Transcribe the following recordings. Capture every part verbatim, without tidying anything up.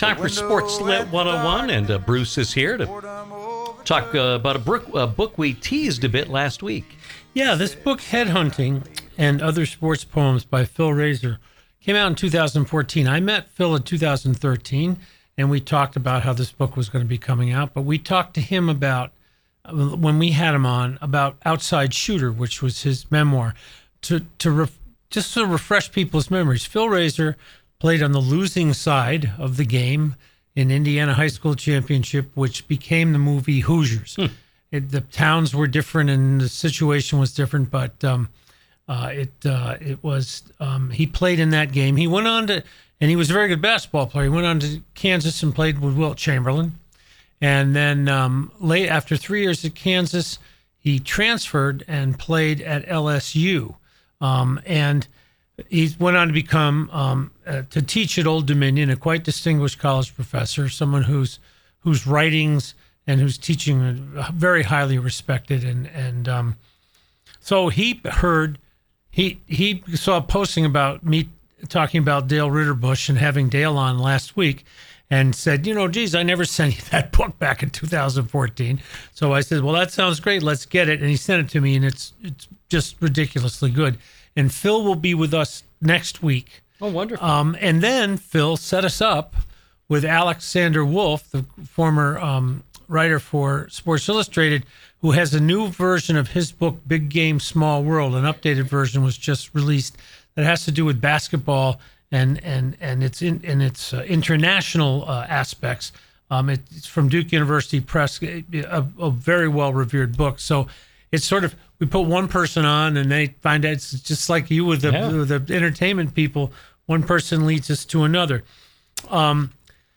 Time for Sports Lit one oh one, and uh, Bruce is here to talk uh, about a book, a book we teased a bit last week. Yeah, this book, Headhunting and Other Sports Poems by Phil Razor, came out in two thousand fourteen. I met Phil in two thousand thirteen, and we talked about how this book was going to be coming out, but we talked to him about, when we had him on, about Outside Shooter, which was his memoir, to, to ref, just to refresh people's memories. Phil Razor played on the losing side of the game in Indiana High School Championship, which became the movie Hoosiers. Hmm. It, the towns were different and the situation was different, but um, uh, it uh, it was um, he played in that game. He went on to, and he was a very good basketball player. He went on to Kansas and played with Wilt Chamberlain, and then um, late after three years at Kansas, he transferred and played at L S U, um, and he went on to become, um, uh, to teach at Old Dominion, a quite distinguished college professor, someone whose whose writings and whose teaching are very highly respected. And and um, so he heard, he he saw a posting about me talking about Dale Ritterbush and having Dale on last week, and said, you know, geez, I never sent you that book back in two thousand fourteen. So I said, well, that sounds great. Let's get it. And he sent it to me, and it's it's just ridiculously good. And Phil will be with us next week. Oh, wonderful. Um, and then Phil set us up with Alexander Wolf, the former um, writer for Sports Illustrated, who has a new version of his book, Big Game, Small World. An updated version was just released that has to do with basketball and and and its in, and its uh, international uh, aspects. Um, it, it's from Duke University Press, a, a very well-revered book. So it's sort of, we put one person on and they find out, it's just like you with the, yeah. with the entertainment people. One person leads us to another. Um,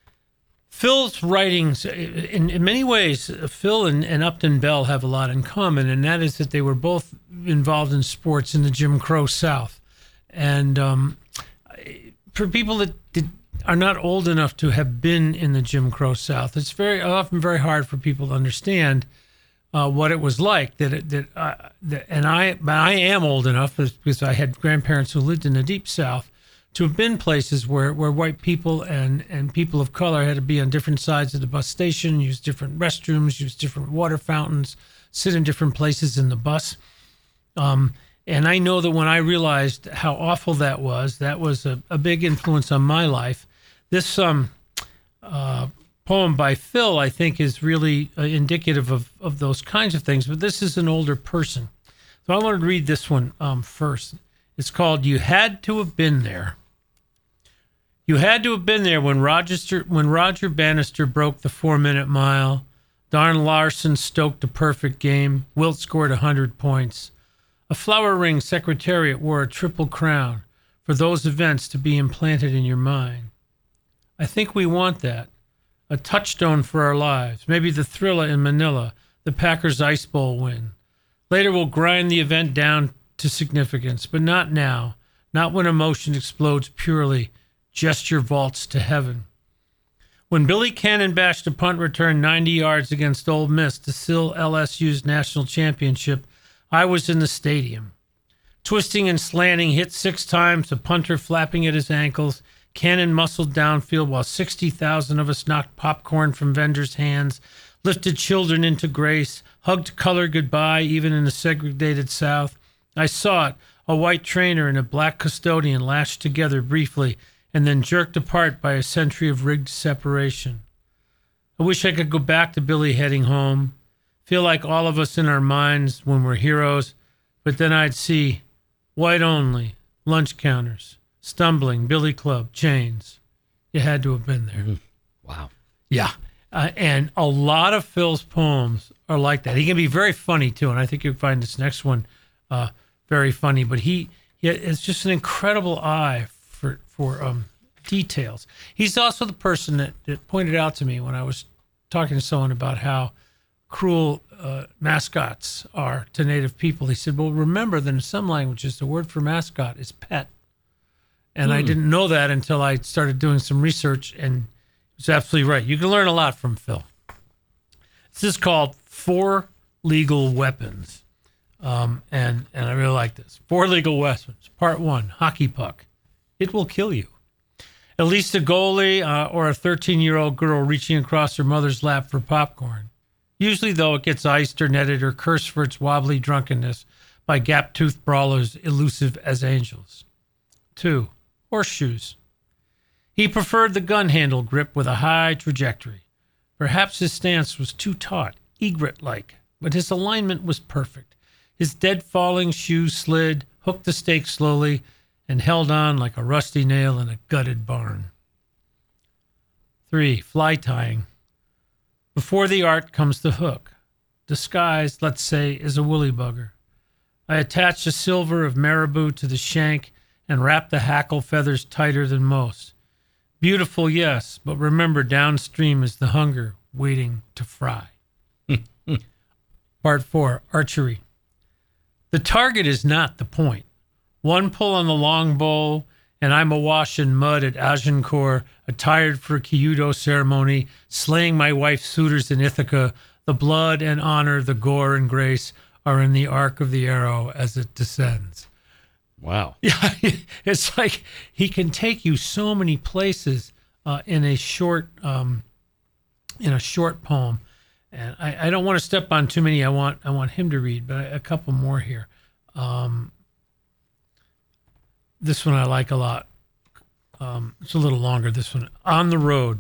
Phil's writings, in, in many ways, Phil and, and Upton Bell have a lot in common, and that is that they were both involved in sports in the Jim Crow South. And um, for people that did, are not old enough to have been in the Jim Crow South, it's very often very hard for people to understand Uh, what it was like. That it, that, uh, that and I, but I am old enough because I had grandparents who lived in the Deep South to have been places where, where white people and, and people of color had to be on different sides of the bus station, use different restrooms, use different water fountains, sit in different places in the bus. Um, and I know that when I realized how awful that was, that was a, a big influence on my life. This um, uh, poem by Phil, I think, is really uh, indicative of, of those kinds of things, but this is an older person. So I wanted to read this one um, first. It's called You Had to Have Been There. You had to have been there when Roger, when Roger Bannister broke the four-minute mile. Darn Larson stoked a perfect game. Wilt scored one hundred points. A flower ring secretariat wore a triple crown for those events to be implanted in your mind. I think we want that. A touchstone for our lives, maybe the Thrilla in Manila, the Packers Ice Bowl win. Later we'll grind the event down to significance, but not now, not when emotion explodes purely, gesture vaults to heaven. When Billy Cannon bashed a punt return ninety yards against Ole Miss to seal L S U's national championship, I was in the stadium. Twisting and slanting, hit six times, the punter flapping at his ankles, Cannon muscled downfield while sixty thousand of us knocked popcorn from vendors' hands, lifted children into grace, hugged color goodbye even in the segregated South. I saw it, a white trainer and a black custodian lashed together briefly and then jerked apart by a century of rigged separation. I wish I could go back to Billy heading home, feel like all of us in our minds when we're heroes, but then I'd see white only, lunch counters, stumbling, billy club, chains. You had to have been there. Mm-hmm. Wow. Yeah. Uh, and a lot of Phil's poems are like that. He can be very funny, too, and I think you'll find this next one uh, very funny. But he, he has just an incredible eye for, for um, details. He's also the person that, that pointed out to me when I was talking to someone about how cruel uh, mascots are to Native people. He said, well, remember that in some languages, the word for mascot is pet. And hmm. I didn't know that until I started doing some research, and he's absolutely right. You can learn a lot from Phil. This is called Four Legal Weapons. Um, and, and I really like this. Four Legal Weapons. Part one, hockey puck. It will kill you. At least a goalie uh, or a thirteen-year-old girl reaching across her mother's lap for popcorn. Usually, though, it gets iced or netted or cursed for its wobbly drunkenness by gap-toothed brawlers elusive as angels. Two, horseshoes. He preferred the gun-handle grip with a high trajectory. Perhaps his stance was too taut, egret-like, but his alignment was perfect. His dead-falling shoe slid, hooked the stake slowly, and held on like a rusty nail in a gutted barn. Three, fly tying. Before the art comes the hook. Disguised, let's say, as a woolly bugger. I attached a silver of marabou to the shank and wrapped the hackle feathers tighter than most. Beautiful, yes, but remember, downstream is the hunger waiting to fry. Part four, archery. The target is not the point. One pull on the long bow, and I'm awash in mud at Agincourt, attired for a Kyudo ceremony, slaying my wife's suitors in Ithaca. The blood and honor, the gore and grace are in the arc of the arrow as it descends. Wow. Yeah, it's like he can take you so many places uh, in a short, um, in a short poem. And I, I don't want to step on too many. I want I want him to read, but a couple more here. Um, This one I like a lot. Um, it's a little longer, this one. On the road.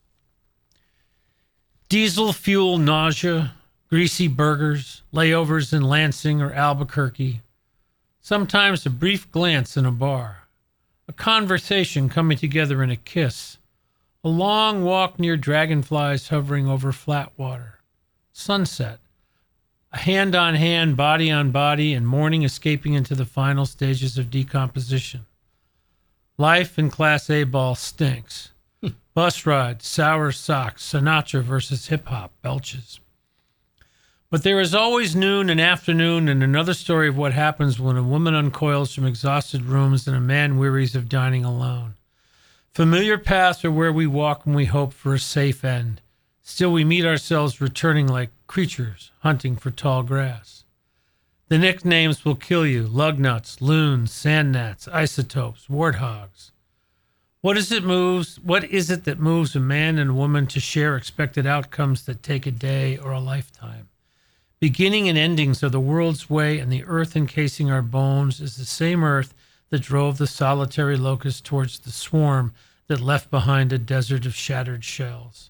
Diesel fuel nausea, greasy burgers, layovers in Lansing or Albuquerque. Sometimes a brief glance in a bar. A conversation coming together in a kiss. A long walk near dragonflies hovering over flat water. Sunset. A hand on hand, body on body, and morning escaping into the final stages of decomposition. Life in Class A ball stinks. Bus rides, sour socks, Sinatra versus hip-hop, belches. But there is always noon and afternoon and another story of what happens when a woman uncoils from exhausted rooms and a man wearies of dining alone. Familiar paths are where we walk when we hope for a safe end. Still we meet ourselves returning like creatures hunting for tall grass. The nicknames will kill you: lug nuts, loons, sand gnats, isotopes, warthogs. What is it moves? What is it that moves a man and a woman to share expected outcomes that take a day or a lifetime? Beginning and endings are the world's way, and the earth encasing our bones is the same earth that drove the solitary locust towards the swarm that left behind a desert of shattered shells.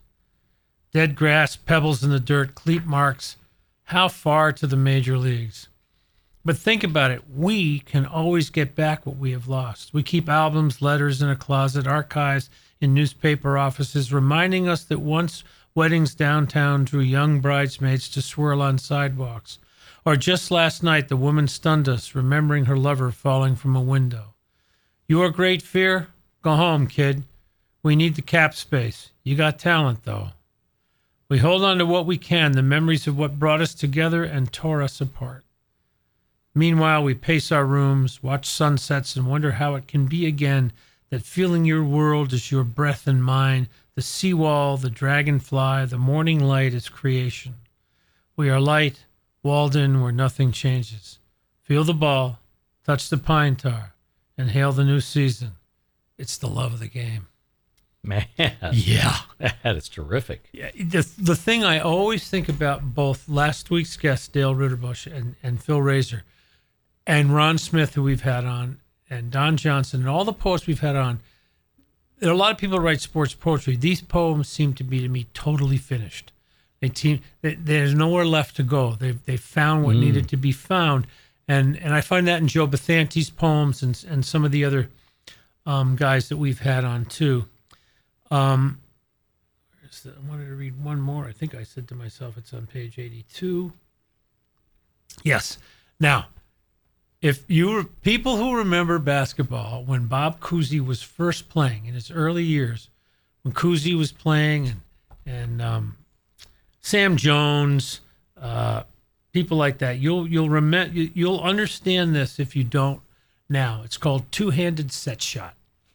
Dead grass, pebbles in the dirt, cleat marks. How far to the major leagues? But think about it. We can always get back what we have lost. We keep albums, letters in a closet, archives in newspaper offices, reminding us that once weddings downtown drew young bridesmaids to swirl on sidewalks. Or just last night, the woman stunned us, remembering her lover falling from a window. Your great fear? Go home, kid. We need the cap space. You got talent, though. We hold on to what we can, the memories of what brought us together and tore us apart. Meanwhile, we pace our rooms, watch sunsets, and wonder how it can be again that feeling your world is your breath and mine, the seawall, the dragonfly, the morning light is creation. We are light, walled in where nothing changes. Feel the ball, touch the pine tar, and hail the new season. It's the love of the game. Man. Yeah. That is terrific. Yeah, the, the thing I always think about both last week's guests, Dale Ritterbush and, and Phil Razor, and Ron Smith, who we've had on, and Don Johnson, and all the poets we've had on, there are a lot of people who write sports poetry. These poems seem to be, to me, totally finished. They team, they, there's nowhere left to go. They've, they've found what mm. needed to be found. And and I find that in Joe Bethante's poems and, and some of the other um, guys that we've had on, too. Um, I wanted to read one more. I think I said to myself it's on page eighty-two. Yes. Now, if you people who remember basketball, when Bob Cousy was first playing in his early years, when Cousy was playing and and um, Sam Jones, uh, people like that, you'll you'll remember you'll understand this if you don't now. It's called two-handed set shot.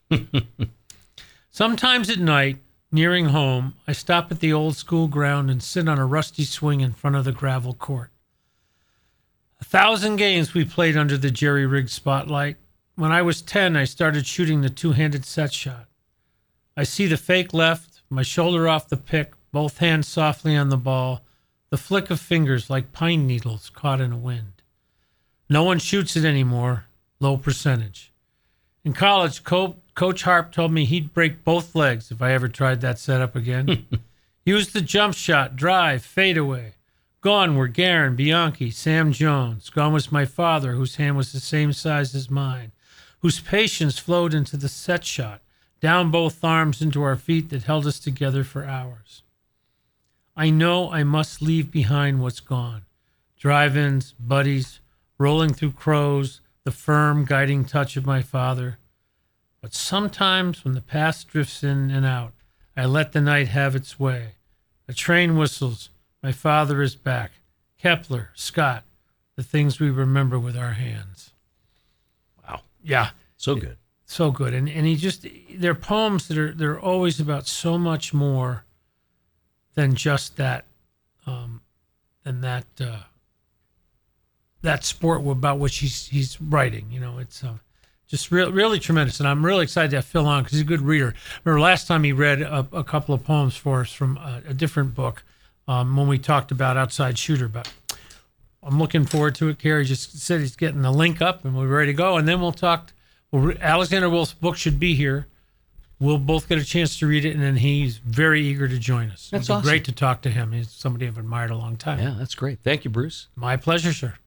Sometimes at night, nearing home, I stop at the old school ground and sit on a rusty swing in front of the gravel court. A thousand games we played under the jerry-rigged spotlight. When I was ten, I started shooting the two-handed set shot. I see the fake left, my shoulder off the pick, both hands softly on the ball, the flick of fingers like pine needles caught in a wind. No one shoots it anymore, low percentage. In college, Co- Coach Harp told me he'd break both legs if I ever tried that setup again. Use the jump shot, drive, fade away. Gone were Guerin, Bianchi, Sam Jones. Gone was my father, whose hand was the same size as mine, whose patience flowed into the set shot, down both arms into our feet that held us together for hours. I know I must leave behind what's gone. Drive-ins, buddies, rolling through crows, the firm guiding touch of my father. But sometimes when the past drifts in and out, I let the night have its way. A train whistles. My father is back. Kepler, Scott, the things we remember with our hands. Wow. Yeah. So good. So good. And and he just, they're poems that are, they're always about so much more than just that, um, than that, uh, that sport about which he's, he's writing. You know, it's uh, just re- really tremendous. And I'm really excited to have Phil on because he's a good reader. Remember last time he read a, a couple of poems for us from a, a different book um, when we talked about Outside Shooter. But I'm looking forward to it. Carrie just said he's getting the link up and we're ready to go. And then we'll talk. Well, Alexander Wolf's book should be here. We'll both get a chance to read it, and then he's very eager to join us. That's It'd be awesome. Great to talk to him. He's somebody I've admired a long time. Yeah, that's great. Thank you, Bruce. My pleasure, sir.